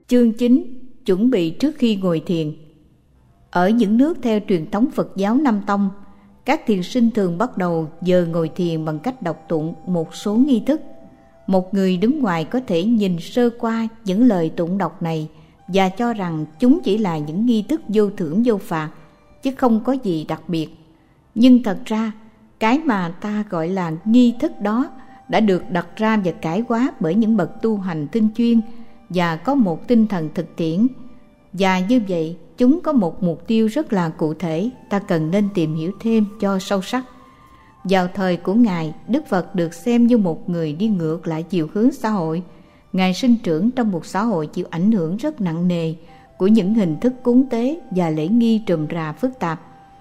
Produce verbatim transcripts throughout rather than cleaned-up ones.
Chương chín. Chuẩn bị trước khi ngồi thiền. Ở những nước theo truyền thống Phật giáo Nam Tông, các thiền sinh thường bắt đầu giờ ngồi thiền bằng cách đọc tụng một số nghi thức. Một người đứng ngoài có thể nhìn sơ qua những lời tụng đọc này và cho rằng chúng chỉ là những nghi thức vô thưởng vô phạt, chứ không có gì đặc biệt. Nhưng thật ra, cái mà ta gọi là nghi thức đó đã được đặt ra và cải hóa bởi những bậc tu hành tinh chuyên và có một tinh thần thực tiễn. Và như vậy, chúng có một mục tiêu rất là cụ thể, ta cần nên tìm hiểu thêm cho sâu sắc. Vào thời của Ngài, Đức Phật được xem như một người đi ngược lại chiều hướng xã hội. Ngài sinh trưởng trong một xã hội chịu ảnh hưởng rất nặng nề của những hình thức cúng tế và lễ nghi trùm rà phức tạp.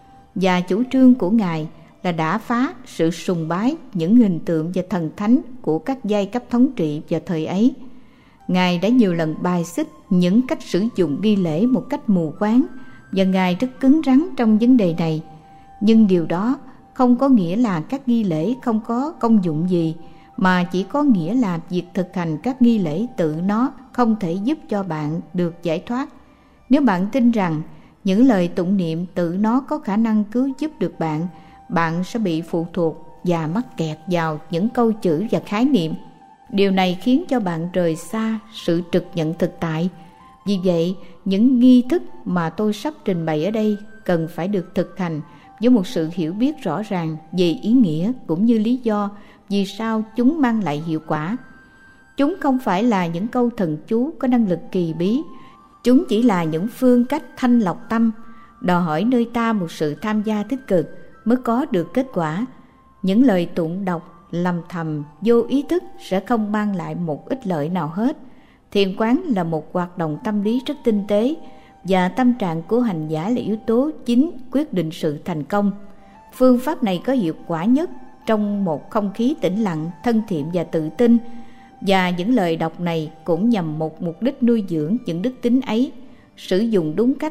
Và chủ trương của Ngài là đả phá sự sùng bái những hình tượng và thần thánh của các giai cấp thống trị vào thời ấy. Ngài đã nhiều lần bài xích những cách sử dụng nghi lễ một cách mù quáng, và Ngài rất cứng rắn trong vấn đề này. Nhưng điều đó không có nghĩa là các nghi lễ không có công dụng gì, mà chỉ có nghĩa là việc thực hành các nghi lễ tự nó không thể giúp cho bạn được giải thoát. Nếu bạn tin rằng những lời tụng niệm tự nó có khả năng cứu giúp được bạn, bạn sẽ bị phụ thuộc và mắc kẹt vào những câu chữ và khái niệm. Điều này khiến cho bạn rời xa sự trực nhận thực tại. Vì vậy, những nghi thức mà tôi sắp trình bày ở đây cần phải được thực hành với một sự hiểu biết rõ ràng về ý nghĩa cũng như lý do vì sao chúng mang lại hiệu quả. Chúng không phải là những câu thần chú có năng lực kỳ bí. Chúng chỉ là những phương cách thanh lọc tâm, đòi hỏi nơi ta một sự tham gia tích cực mới có được kết quả. Những lời tụng đọc lầm thầm vô ý thức sẽ không mang lại một ích lợi nào hết. Thiền quán là một hoạt động tâm lý rất tinh tế, và tâm trạng của hành giả là yếu tố chính quyết định sự thành công. Phương pháp này có hiệu quả nhất trong một không khí tĩnh lặng, thân thiện và tự tin, và những lời đọc này cũng nhằm một mục đích nuôi dưỡng những đức tính ấy. Sử dụng đúng cách,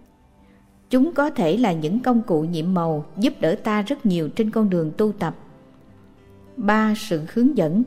chúng có thể là những công cụ nhiệm màu giúp đỡ ta rất nhiều trên con đường tu tập. Ba. Sự hướng dẫn.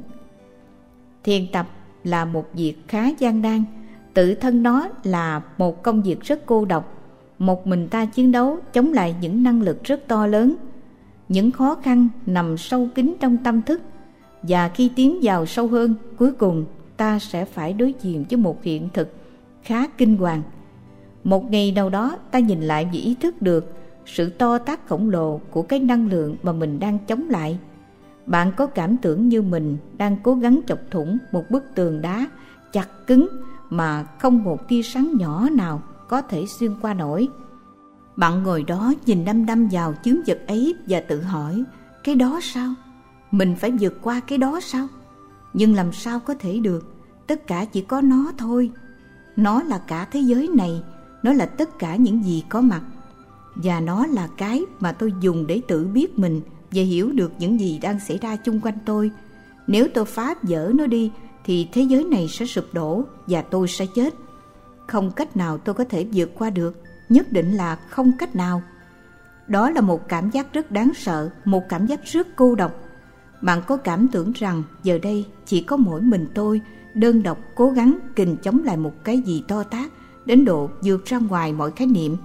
Thiền tập là một việc khá gian nan. Tự thân nó là một công việc rất cô độc. Một mình ta chiến đấu chống lại những năng lực rất to lớn. Những khó khăn nằm sâu kín trong tâm thức, và khi tiến vào sâu hơn, cuối cùng ta sẽ phải đối diện với một hiện thực khá kinh hoàng. Một ngày nào đó ta nhìn lại và ý thức được sự to tát khổng lồ của cái năng lượng mà mình đang chống lại. Bạn có cảm tưởng như mình đang cố gắng chọc thủng một bức tường đá chặt cứng mà không một tia sáng nhỏ nào có thể xuyên qua nổi. Bạn ngồi đó nhìn đăm đăm vào chướng vật ấy và tự hỏi, cái đó sao? Mình phải vượt qua cái đó sao? Nhưng làm sao có thể được? Tất cả chỉ có nó thôi. Nó là cả thế giới này, nó là tất cả những gì có mặt, và nó là cái mà tôi dùng để tự biết mình và hiểu được những gì đang xảy ra chung quanh tôi. Nếu tôi phá vỡ nó đi thì thế giới này sẽ sụp đổ và tôi sẽ chết. Không cách nào tôi có thể vượt qua được, nhất định là không cách nào. Đó là một cảm giác rất đáng sợ, một cảm giác rất cô độc. Bạn có cảm tưởng rằng giờ đây chỉ có mỗi mình tôi đơn độc cố gắng kình chống lại một cái gì to tát đến độ vượt ra ngoài mọi khái niệm.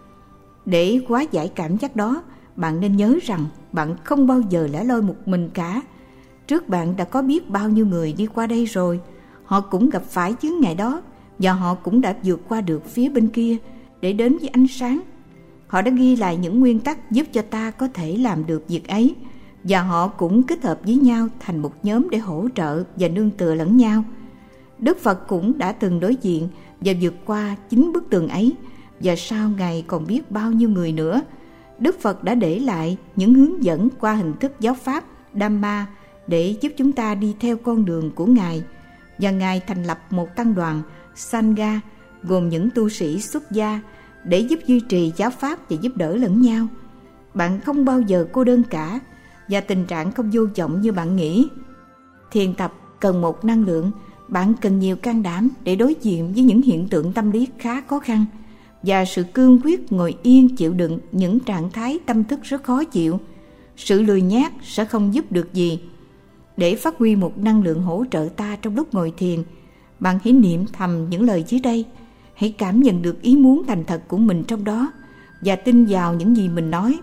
Để hóa giải cảm giác đó, bạn nên nhớ rằng bạn không bao giờ lẻ loi một mình cả. Trước bạn đã có biết bao nhiêu người đi qua đây rồi. Họ cũng gặp phải chướng ngại đó, và họ cũng đã vượt qua được phía bên kia để đến với ánh sáng. Họ đã ghi lại những nguyên tắc giúp cho ta có thể làm được việc ấy, và họ cũng kết hợp với nhau thành một nhóm để hỗ trợ và nương tựa lẫn nhau. Đức Phật cũng đã từng đối diện và vượt qua chính bức tường ấy, và sau Ngài còn biết bao nhiêu người nữa. Đức Phật đã để lại những hướng dẫn qua hình thức giáo pháp Dhamma để giúp chúng ta đi theo con đường của Ngài, và Ngài thành lập một tăng đoàn Sangha gồm những tu sĩ xuất gia để giúp duy trì giáo pháp và giúp đỡ lẫn nhau. Bạn không bao giờ cô đơn cả, và tình trạng không vô vọng như bạn nghĩ. Thiền tập cần một năng lượng. Bạn cần nhiều can đảm để đối diện với những hiện tượng tâm lý khá khó khăn, và sự cương quyết ngồi yên chịu đựng những trạng thái tâm thức rất khó chịu. Sự lười nhác sẽ không giúp được gì. Để phát huy một năng lượng hỗ trợ ta trong lúc ngồi thiền, bạn hãy niệm thầm những lời dưới đây. Hãy cảm nhận được ý muốn thành thật của mình trong đó và tin vào những gì mình nói.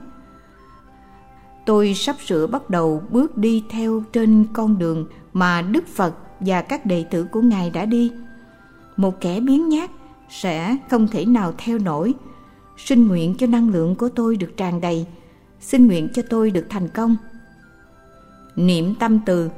Tôi sắp sửa bắt đầu bước đi theo trên con đường mà Đức Phật và các đệ tử của Ngài đã đi. Một kẻ biếng nhác sẽ không thể nào theo nổi. Xin nguyện cho năng lượng của tôi được tràn đầy. Xin nguyện cho tôi được thành công. Niệm tâm từ.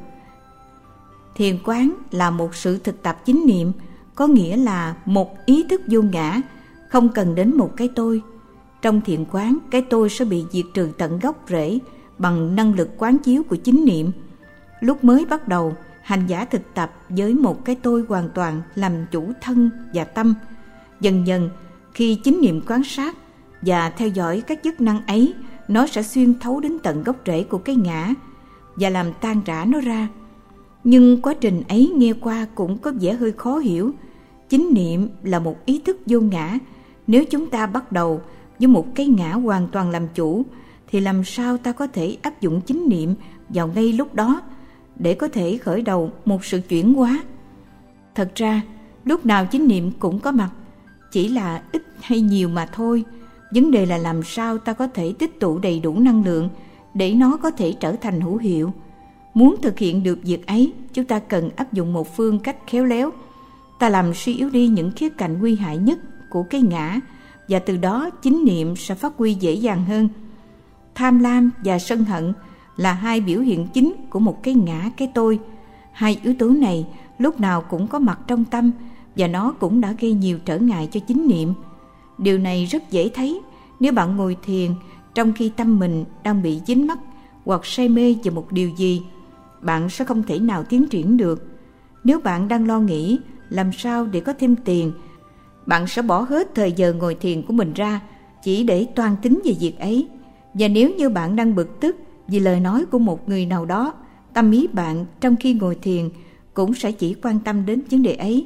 Thiền quán là một sự thực tập chính niệm, có nghĩa là một ý thức vô ngã, không cần đến một cái tôi. Trong thiền quán, cái tôi sẽ bị diệt trừ tận gốc rễ bằng năng lực quán chiếu của chính niệm. Lúc mới bắt đầu, hành giả thực tập với một cái tôi hoàn toàn làm chủ thân và tâm. Dần dần, khi chính niệm quan sát và theo dõi các chức năng ấy, nó sẽ xuyên thấu đến tận gốc rễ của cái ngã và làm tan rã nó ra. Nhưng quá trình ấy nghe qua cũng có vẻ hơi khó hiểu. Chính niệm là một ý thức vô ngã. Nếu chúng ta bắt đầu với một cái ngã hoàn toàn làm chủ, thì làm sao ta có thể áp dụng chính niệm vào ngay lúc đó để có thể khởi đầu một sự chuyển hóa? Thật ra, lúc nào chính niệm cũng có mặt, chỉ là ít hay nhiều mà thôi. Vấn đề là làm sao ta có thể tích tụ đầy đủ năng lượng để nó có thể trở thành hữu hiệu. Muốn thực hiện được việc ấy, chúng ta cần áp dụng một phương cách khéo léo. Ta làm suy yếu đi những khía cạnh nguy hại nhất của cái ngã, và từ đó chính niệm sẽ phát huy dễ dàng hơn. Tham lam và sân hận là hai biểu hiện chính của một cái ngã cái tôi. Hai yếu tố này lúc nào cũng có mặt trong tâm, và nó cũng đã gây nhiều trở ngại cho chính niệm. Điều này rất dễ thấy nếu bạn ngồi thiền trong khi tâm mình đang bị dính mắc hoặc say mê vào một điều gì. Bạn sẽ không thể nào tiến triển được. Nếu bạn đang lo nghĩ làm sao để có thêm tiền, bạn sẽ bỏ hết thời giờ ngồi thiền của mình ra chỉ để toan tính về việc ấy. Và nếu như bạn đang bực tức vì lời nói của một người nào đó, tâm ý bạn trong khi ngồi thiền cũng sẽ chỉ quan tâm đến vấn đề ấy.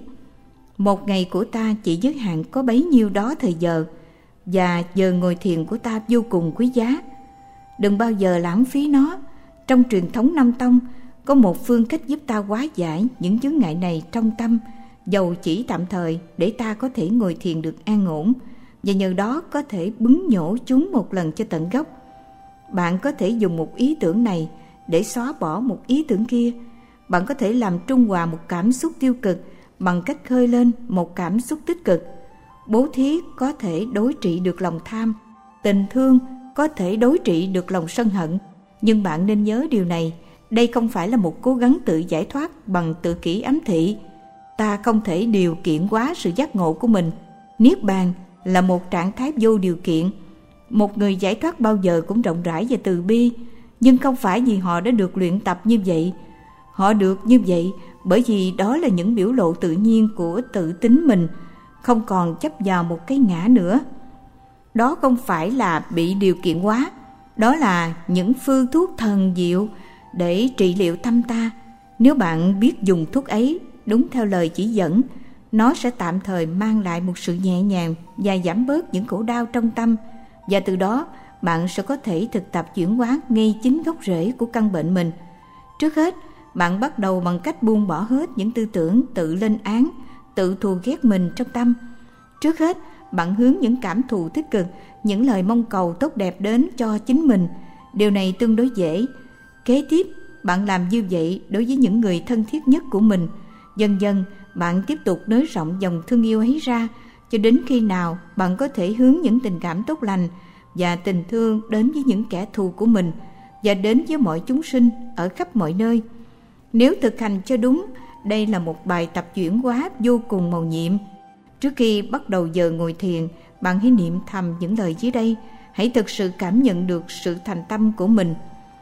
Một ngày của ta chỉ giới hạn có bấy nhiêu đó thời giờ, và giờ ngồi thiền của ta vô cùng quý giá. Đừng bao giờ lãng phí nó. Trong truyền thống Nam Tông có một phương cách giúp ta hóa giải những chướng ngại này trong tâm, dầu chỉ tạm thời, để ta có thể ngồi thiền được an ổn, và nhờ đó có thể bứng nhổ chúng một lần cho tận gốc. Bạn có thể dùng một ý tưởng này để xóa bỏ một ý tưởng kia. Bạn có thể làm trung hòa một cảm xúc tiêu cực bằng cách khơi lên một cảm xúc tích cực. Bố thí có thể đối trị được lòng tham, tình thương có thể đối trị được lòng sân hận. Nhưng bạn nên nhớ điều này, đây không phải là một cố gắng tự giải thoát bằng tự kỷ ám thị. Ta không thể điều kiện hóa sự giác ngộ của mình. Niết bàn là một trạng thái vô điều kiện. Một người giải thoát bao giờ cũng rộng rãi và từ bi, nhưng không phải vì họ đã được luyện tập như vậy. Họ được như vậy bởi vì đó là những biểu lộ tự nhiên của tự tính mình, không còn chấp vào một cái ngã nữa. Đó không phải là bị điều kiện hóa, đó là những phương thuốc thần diệu để trị liệu tâm ta. Nếu bạn biết dùng thuốc ấy đúng theo lời chỉ dẫn, nó sẽ tạm thời mang lại một sự nhẹ nhàng và giảm bớt những khổ đau trong tâm, và từ đó bạn sẽ có thể thực tập chuyển hóa ngay chính gốc rễ của căn bệnh mình. Trước hết, bạn bắt đầu bằng cách buông bỏ hết những tư tưởng tự lên án, tự thù ghét mình trong tâm. Trước hết, bạn hướng những cảm thụ tích cực, những lời mong cầu tốt đẹp đến cho chính mình. Điều này tương đối dễ. Kế tiếp, bạn làm như vậy đối với những người thân thiết nhất của mình. Dần dần, bạn tiếp tục nới rộng dòng thương yêu ấy ra, cho đến khi nào bạn có thể hướng những tình cảm tốt lành và tình thương đến với những kẻ thù của mình và đến với mọi chúng sinh ở khắp mọi nơi. Nếu thực hành cho đúng, đây là một bài tập chuyển hóa vô cùng mầu nhiệm. Trước khi bắt đầu giờ ngồi thiền, bạn hãy niệm thầm những lời dưới đây. Hãy thực sự cảm nhận được sự thành tâm của mình.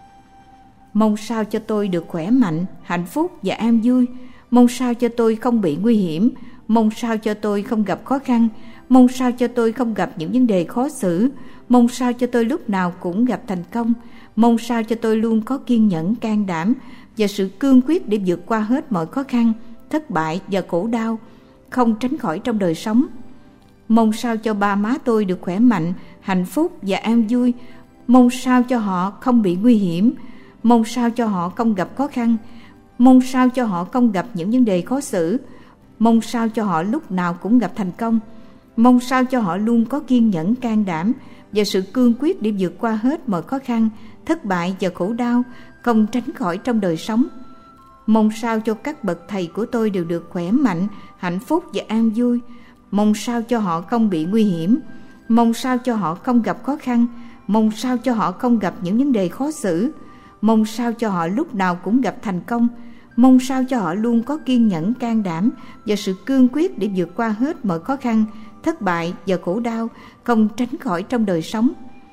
Mong sao cho tôi được khỏe mạnh, hạnh phúc và an vui. Mong sao cho tôi không bị nguy hiểm. Mong sao cho tôi không gặp khó khăn. Mong sao cho tôi không gặp những vấn đề khó xử. Mong sao cho tôi lúc nào cũng gặp thành công. Mong sao cho tôi luôn có kiên nhẫn, can đảm và sự cương quyết để vượt qua hết mọi khó khăn, thất bại và khổ đau không tránh khỏi trong đời sống. Mong sao cho ba má tôi được khỏe mạnh, hạnh phúc và an vui. Mong sao cho họ không bị nguy hiểm. Mong sao cho họ không gặp khó khăn. Mong sao cho họ không gặp những vấn đề khó xử. mong sao cho họ lúc nào cũng gặp thành công, mong sao cho họ luôn có kiên nhẫn, can đảm và sự cương quyết để vượt qua hết mọi khó khăn, thất bại và khổ đau không tránh khỏi trong đời sống. Mong sao cho các bậc thầy của tôi đều được khỏe mạnh, hạnh phúc và an vui. Mong sao cho họ không bị nguy hiểm, mong sao cho họ không gặp khó khăn, mong sao cho họ không gặp những vấn đề khó xử, mong sao cho họ lúc nào cũng gặp thành công, mong sao cho họ luôn có kiên nhẫn, can đảm và sự cương quyết để vượt qua hết mọi khó khăn, thất bại và khổ đau không tránh khỏi trong đời sống.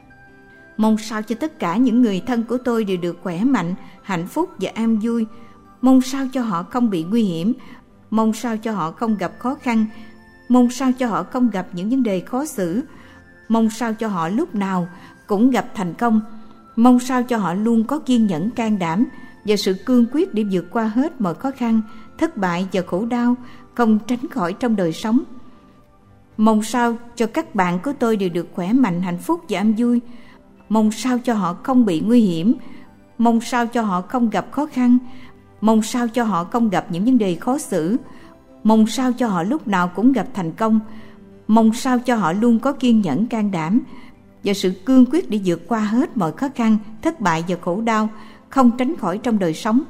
Mong sao cho tất cả những người thân của tôi đều được khỏe mạnh, hạnh phúc và an vui. Mong sao cho họ không bị nguy hiểm, mong sao cho họ không gặp khó khăn, mong sao cho họ không gặp những vấn đề khó xử, mong sao cho họ lúc nào cũng gặp thành công, mong sao cho họ luôn có kiên nhẫn, can đảm và sự cương quyết để vượt qua hết mọi khó khăn, thất bại và khổ đau không tránh khỏi trong đời sống. Mong sao cho các bạn của tôi đều được khỏe mạnh, hạnh phúc và an vui. Mong sao cho họ không bị nguy hiểm, mong sao cho họ không gặp khó khăn, mong sao cho họ không gặp những vấn đề khó xử, mong sao cho họ lúc nào cũng gặp thành công, mong sao cho họ luôn có kiên nhẫn, can đảm và sự cương quyết để vượt qua hết mọi khó khăn, thất bại và khổ đau không tránh khỏi trong đời sống.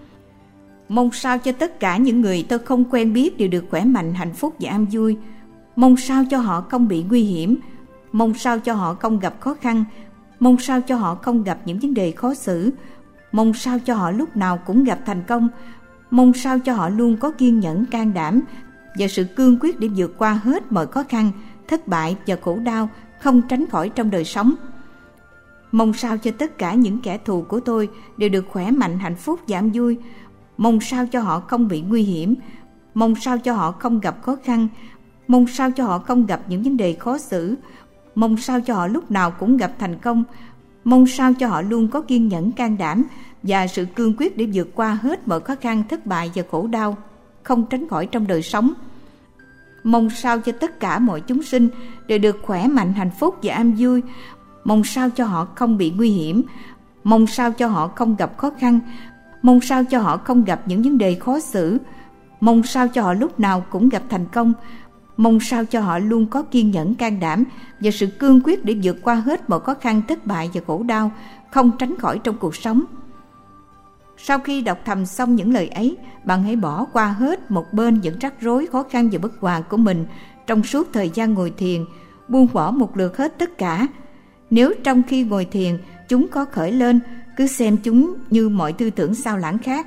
Mong sao cho tất cả những người tôi không quen biết đều được khỏe mạnh, hạnh phúc và an vui. Mong sao cho họ không bị nguy hiểm, mong sao cho họ không gặp khó khăn, mong sao cho họ không gặp những vấn đề khó xử, mong sao cho họ lúc nào cũng gặp thành công, mong sao cho họ luôn có kiên nhẫn, can đảm và sự cương quyết để vượt qua hết mọi khó khăn, thất bại và khổ đau không tránh khỏi trong đời sống. Mong sao cho tất cả những kẻ thù của tôi đều được khỏe mạnh, hạnh phúc và an vui. Mong sao cho họ không bị nguy hiểm, mong sao cho họ không gặp khó khăn, mong sao cho họ không gặp những vấn đề khó xử, mong sao cho họ lúc nào cũng gặp thành công, mong sao cho họ luôn có kiên nhẫn, can đảm và sự cương quyết để vượt qua hết mọi khó khăn, thất bại và khổ đau không tránh khỏi trong đời sống. Mong sao cho tất cả mọi chúng sinh đều được khỏe mạnh, hạnh phúc và an vui. Mong sao cho họ không bị nguy hiểm, mong sao cho họ không gặp khó khăn, mong sao cho họ không gặp những vấn đề khó xử, mong sao cho họ lúc nào cũng gặp thành công, mong sao cho họ luôn có kiên nhẫn, can đảm và sự cương quyết để vượt qua hết mọi khó khăn, thất bại và khổ đau không tránh khỏi trong cuộc sống. Sau khi đọc thầm xong những lời ấy, bạn hãy bỏ qua hết một bên những rắc rối, khó khăn và bất hòa của mình trong suốt thời gian ngồi thiền, buông bỏ một lượt hết tất cả. Nếu trong khi ngồi thiền chúng có khởi lên, cứ xem chúng như mọi tư tưởng sao lãng khác.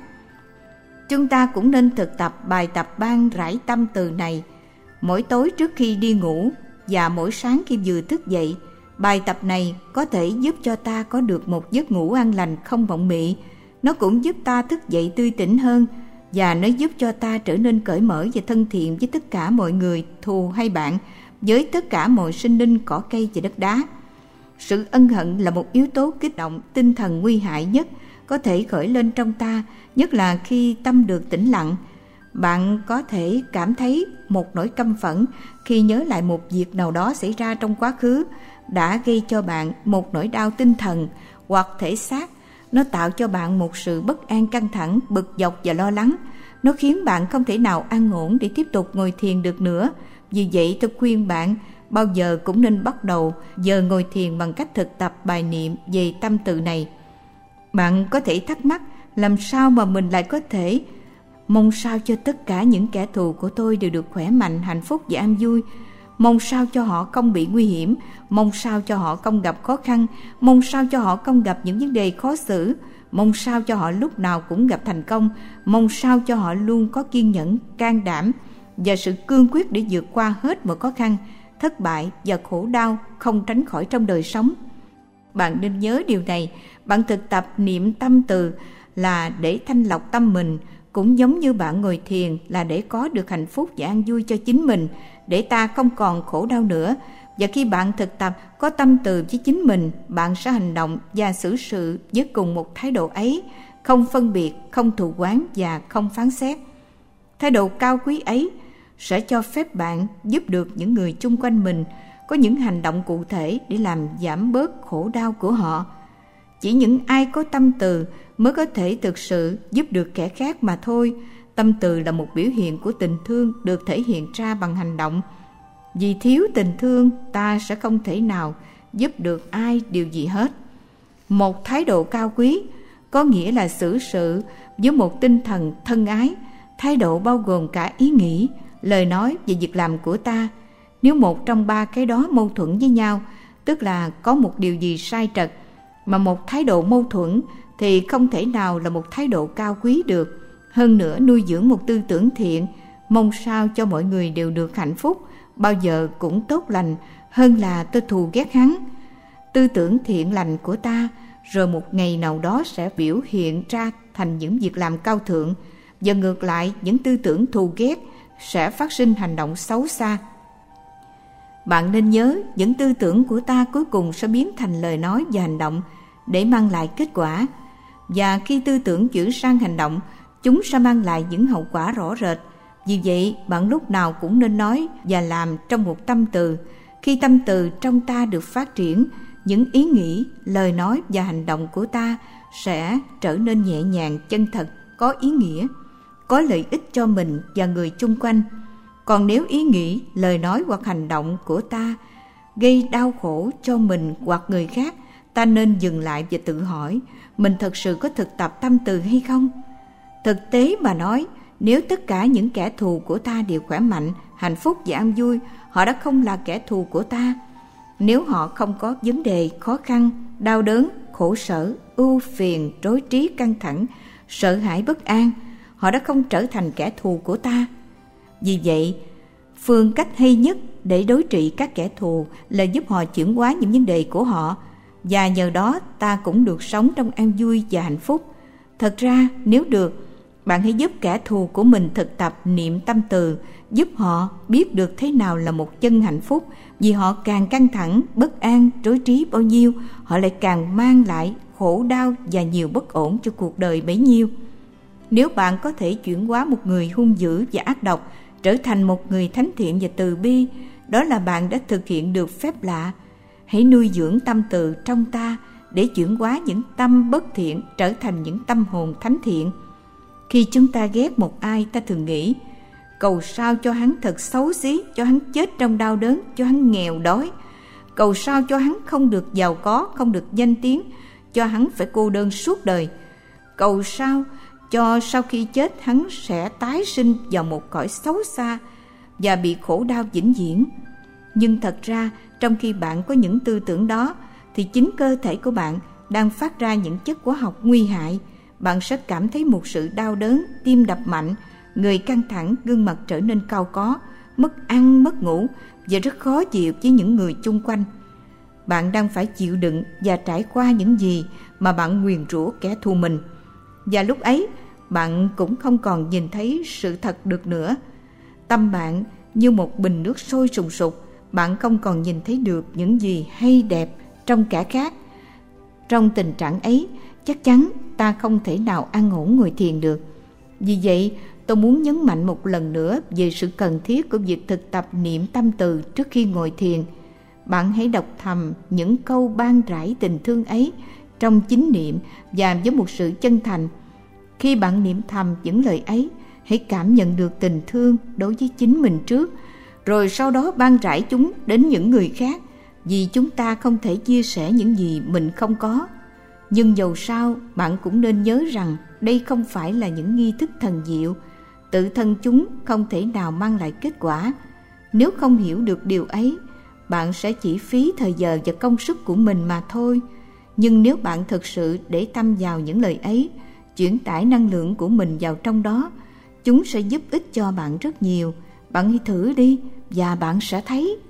Chúng ta cũng nên thực tập bài tập ban rải tâm từ này mỗi tối trước khi đi ngủ và mỗi sáng khi vừa thức dậy. Bài tập này có thể giúp cho ta có được một giấc ngủ an lành không mộng mị. Nó cũng giúp ta thức dậy tươi tỉnh hơn, và nó giúp cho ta trở nên cởi mở và thân thiện với tất cả mọi người, thù hay bạn, với tất cả mọi sinh linh, cỏ cây và đất đá. Sự ân hận là một yếu tố kích động tinh thần nguy hại nhất có thể khởi lên trong ta, nhất là khi tâm được tĩnh lặng. Bạn có thể cảm thấy một nỗi căm phẫn khi nhớ lại một việc nào đó xảy ra trong quá khứ đã gây cho bạn một nỗi đau tinh thần hoặc thể xác. Nó tạo cho bạn một sự bất an, căng thẳng, bực dọc và lo lắng. Nó khiến bạn không thể nào an ổn để tiếp tục ngồi thiền được nữa. Vì vậy tôi khuyên bạn bao giờ cũng nên bắt đầu giờ ngồi thiền bằng cách thực tập bài niệm về tâm từ này. Bạn có thể thắc mắc làm sao mà mình lại có thể mong sao cho tất cả những kẻ thù của tôi đều được khỏe mạnh, hạnh phúc và an vui. Mong sao cho họ không bị nguy hiểm, mong sao cho họ không gặp khó khăn, mong sao cho họ không gặp những vấn đề khó xử, mong sao cho họ lúc nào cũng gặp thành công, mong sao cho họ luôn có kiên nhẫn, can đảm và sự cương quyết để vượt qua hết mọi khó khăn, thất bại và khổ đau không tránh khỏi trong đời sống. Bạn nên nhớ điều này. Bạn thực tập niệm tâm từ là để thanh lọc tâm mình, cũng giống như bạn ngồi thiền là để có được hạnh phúc và an vui cho chính mình, để ta không còn khổ đau nữa. Và khi bạn thực tập có tâm từ với chính mình, bạn sẽ hành động và xử sự với cùng một thái độ ấy, không phân biệt, không thù oán và không phán xét. Thái độ cao quý ấy sẽ cho phép bạn giúp được những người chung quanh mình có những hành động cụ thể để làm giảm bớt khổ đau của họ. Chỉ những ai có tâm từ mới có thể thực sự giúp được kẻ khác mà thôi. Tâm từ là một biểu hiện của tình thương được thể hiện ra bằng hành động. Vì thiếu tình thương, ta sẽ không thể nào giúp được ai điều gì hết. Một thái độ cao quý có nghĩa là xử sự với một tinh thần thân ái. Thái độ bao gồm cả ý nghĩ, lời nói và việc làm của ta. Nếu một trong ba cái đó mâu thuẫn với nhau, tức là có một điều gì sai trật, mà một thái độ mâu thuẫn thì không thể nào là một thái độ cao quý được. Hơn nữa, nuôi dưỡng một tư tưởng thiện, mong sao cho mọi người đều được hạnh phúc, bao giờ cũng tốt lành hơn là tôi thù ghét hắn. Tư tưởng thiện lành của ta rồi một ngày nào đó sẽ biểu hiện ra thành những việc làm cao thượng, và ngược lại, những tư tưởng thù ghét sẽ phát sinh hành động xấu xa. Bạn nên nhớ, những tư tưởng của ta cuối cùng sẽ biến thành lời nói và hành động để mang lại kết quả. Và khi tư tưởng chuyển sang hành động, chúng sẽ mang lại những hậu quả rõ rệt. Vì vậy, bạn lúc nào cũng nên nói và làm trong một tâm từ. Khi tâm từ trong ta được phát triển, những ý nghĩ, lời nói và hành động của ta sẽ trở nên nhẹ nhàng, chân thật, có ý nghĩa, có lợi ích cho mình và người chung quanh. Còn nếu ý nghĩ, lời nói hoặc hành động của ta gây đau khổ cho mình hoặc người khác, ta nên dừng lại và tự hỏi, mình thật sự có thực tập tâm từ hay không? Thực tế mà nói, nếu tất cả những kẻ thù của ta đều khỏe mạnh, hạnh phúc và an vui, họ đã không là kẻ thù của ta. Nếu họ không có vấn đề, khó khăn, đau đớn, khổ sở, ưu phiền, rối trí, căng thẳng, sợ hãi, bất an, họ đã không trở thành kẻ thù của ta. Vì vậy, phương cách hay nhất để đối trị các kẻ thù là giúp họ chuyển hóa những vấn đề của họ, và nhờ đó ta cũng được sống trong an vui và hạnh phúc. Thật ra, nếu được, bạn hãy giúp kẻ thù của mình thực tập niệm tâm từ, giúp họ biết được thế nào là một chân hạnh phúc. Vì họ càng căng thẳng, bất an, rối trí bao nhiêu, họ lại càng mang lại khổ đau và nhiều bất ổn cho cuộc đời bấy nhiêu. Nếu bạn có thể chuyển hóa một người hung dữ và ác độc trở thành một người thánh thiện và từ bi, đó là bạn đã thực hiện được phép lạ. Hãy nuôi dưỡng tâm từ trong ta để chuyển hóa những tâm bất thiện trở thành những tâm hồn thánh thiện. Khi chúng ta ghét một ai, ta thường nghĩ, cầu sao cho hắn thật xấu xí, cho hắn chết trong đau đớn, cho hắn nghèo đói. Cầu sao cho hắn không được giàu có, không được danh tiếng, cho hắn phải cô đơn suốt đời. Cầu sao cho sau khi chết hắn sẽ tái sinh vào một cõi xấu xa và bị khổ đau vĩnh viễn. Nhưng thật ra, trong khi bạn có những tư tưởng đó, thì chính cơ thể của bạn đang phát ra những chất hóa học nguy hại. Bạn sẽ cảm thấy một sự đau đớn, tim đập mạnh, người căng thẳng, gương mặt trở nên cau có, mất ăn, mất ngủ và rất khó chịu với những người chung quanh. Bạn đang phải chịu đựng và trải qua những gì mà bạn nguyền rủa kẻ thù mình. Và lúc ấy, bạn cũng không còn nhìn thấy sự thật được nữa. Tâm bạn như một bình nước sôi sùng sục, bạn không còn nhìn thấy được những gì hay đẹp trong kẻ khác. Trong tình trạng ấy, chắc chắn ta không thể nào an ổn ngồi thiền được. Vì vậy, tôi muốn nhấn mạnh một lần nữa về sự cần thiết của việc thực tập niệm tâm từ trước khi ngồi thiền. Bạn hãy đọc thầm những câu ban rãi tình thương ấy trong chính niệm và với một sự chân thành. Khi bạn niệm thầm những lời ấy, hãy cảm nhận được tình thương đối với chính mình trước, rồi sau đó ban rãi chúng đến những người khác, vì chúng ta không thể chia sẻ những gì mình không có. Nhưng dầu sao, bạn cũng nên nhớ rằng đây không phải là những nghi thức thần diệu. Tự thân chúng không thể nào mang lại kết quả. Nếu không hiểu được điều ấy, bạn sẽ chỉ phí thời giờ và công sức của mình mà thôi. Nhưng nếu bạn thực sự để tâm vào những lời ấy, chuyển tải năng lượng của mình vào trong đó, chúng sẽ giúp ích cho bạn rất nhiều. Bạn hãy thử đi và bạn sẽ thấy.